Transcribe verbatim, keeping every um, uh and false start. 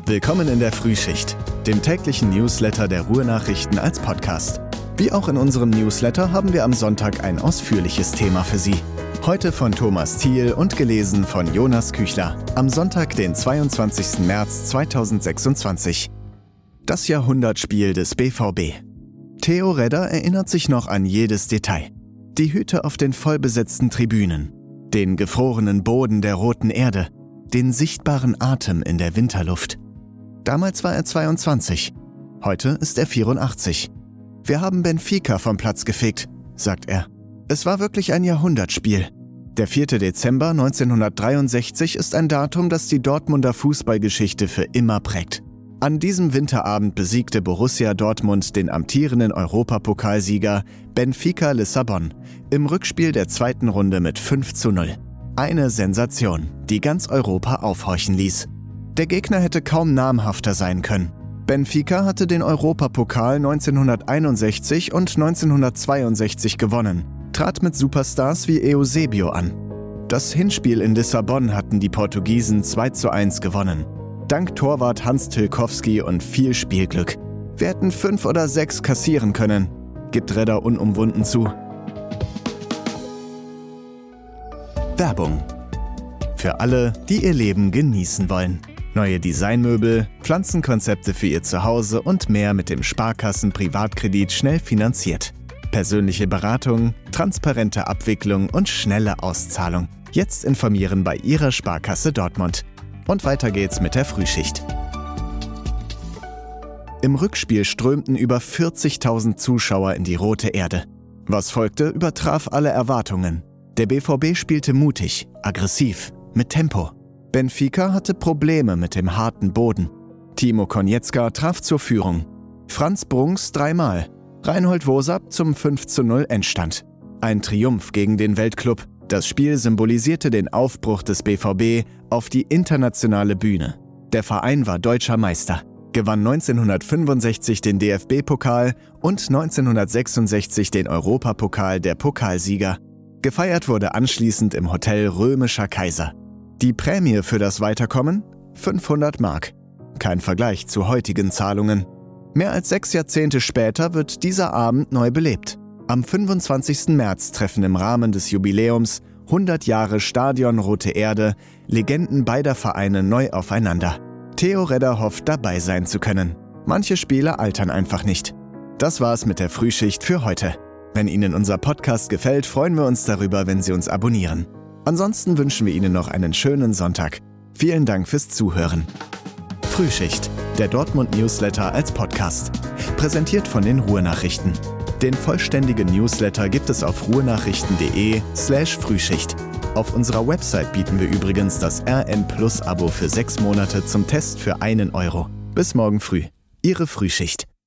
Willkommen in der Frühschicht, dem täglichen Newsletter der Ruhr-Nachrichten als Podcast. Wie auch in unserem Newsletter haben wir am Sonntag ein ausführliches Thema für Sie. Heute von Thomas Thiel und gelesen von Jonas Küchler. Am Sonntag, den zweiundzwanzigsten März zweitausendsechsundzwanzig. Das Jahrhundertspiel des B V B. Theo Redder erinnert sich noch an jedes Detail. Die Hüte auf den vollbesetzten Tribünen, den gefrorenen Boden der roten Erde, den sichtbaren Atem in der Winterluft. Damals war er zweiundzwanzig, heute ist er vierundachtzig. Wir haben Benfica vom Platz gefegt, sagt er. Es war wirklich ein Jahrhundertspiel. Der vierte Dezember neunzehnhundertdreiundsechzig ist ein Datum, das die Dortmunder Fußballgeschichte für immer prägt. An diesem Winterabend besiegte Borussia Dortmund den amtierenden Europapokalsieger Benfica Lissabon im Rückspiel der zweiten Runde mit fünf zu null. Eine Sensation, die ganz Europa aufhorchen ließ. Der Gegner hätte kaum namhafter sein können. Benfica hatte den Europapokal neunzehnhunderteinundsechzig und neunzehnhundertzweiundsechzig gewonnen, trat mit Superstars wie Eusebio an. Das Hinspiel in Lissabon hatten die Portugiesen zwei zu eins gewonnen. Dank Torwart Hans Tilkowski und viel Spielglück. Wir hätten fünf oder sechs kassieren können, gibt Redder unumwunden zu. Werbung. Für alle, die ihr Leben genießen wollen. Neue Designmöbel, Pflanzenkonzepte für ihr Zuhause und mehr mit dem Sparkassen-Privatkredit schnell finanziert. Persönliche Beratung, transparente Abwicklung und schnelle Auszahlung. Jetzt informieren bei Ihrer Sparkasse Dortmund. Und weiter geht's mit der Frühschicht. Im Rückspiel strömten über vierzigtausend Zuschauer in die rote Erde. Was folgte, übertraf alle Erwartungen. Der B V B spielte mutig, aggressiv, mit Tempo. Benfica hatte Probleme mit dem harten Boden. Timo Konietzka traf zur Führung. Franz Brunks dreimal. Reinhold Wosab zum fünf zu null Endstand. Ein Triumph gegen den Weltklub. Das Spiel symbolisierte den Aufbruch des B V B auf die internationale Bühne. Der Verein war deutscher Meister, gewann neunzehnhundertfünfundsechzig den D F B-Pokal und neunzehnhundertsechsundsechzig den Europapokal der Pokalsieger. Gefeiert wurde anschließend im Hotel Römischer Kaiser. Die Prämie für das Weiterkommen? fünfhundert Mark. Kein Vergleich zu heutigen Zahlungen. Mehr als sechs Jahrzehnte später wird dieser Abend neu belebt. Am fünfundzwanzigsten März treffen im Rahmen des Jubiläums hundert Jahre Stadion Rote Erde Legenden beider Vereine neu aufeinander. Theo Redder hofft, dabei sein zu können. Manche Spiele altern einfach nicht. Das war's mit der Frühschicht für heute. Wenn Ihnen unser Podcast gefällt, freuen wir uns darüber, wenn Sie uns abonnieren. Ansonsten wünschen wir Ihnen noch einen schönen Sonntag. Vielen Dank fürs Zuhören. Frühschicht, der Dortmund-Newsletter als Podcast. Präsentiert von den Ruhr-Nachrichten. Den vollständigen Newsletter gibt es auf ruhrnachrichten.de slash Frühschicht. Auf unserer Website bieten wir übrigens das R N Plus Abo für sechs Monate zum Test für einen Euro. Bis morgen früh. Ihre Frühschicht.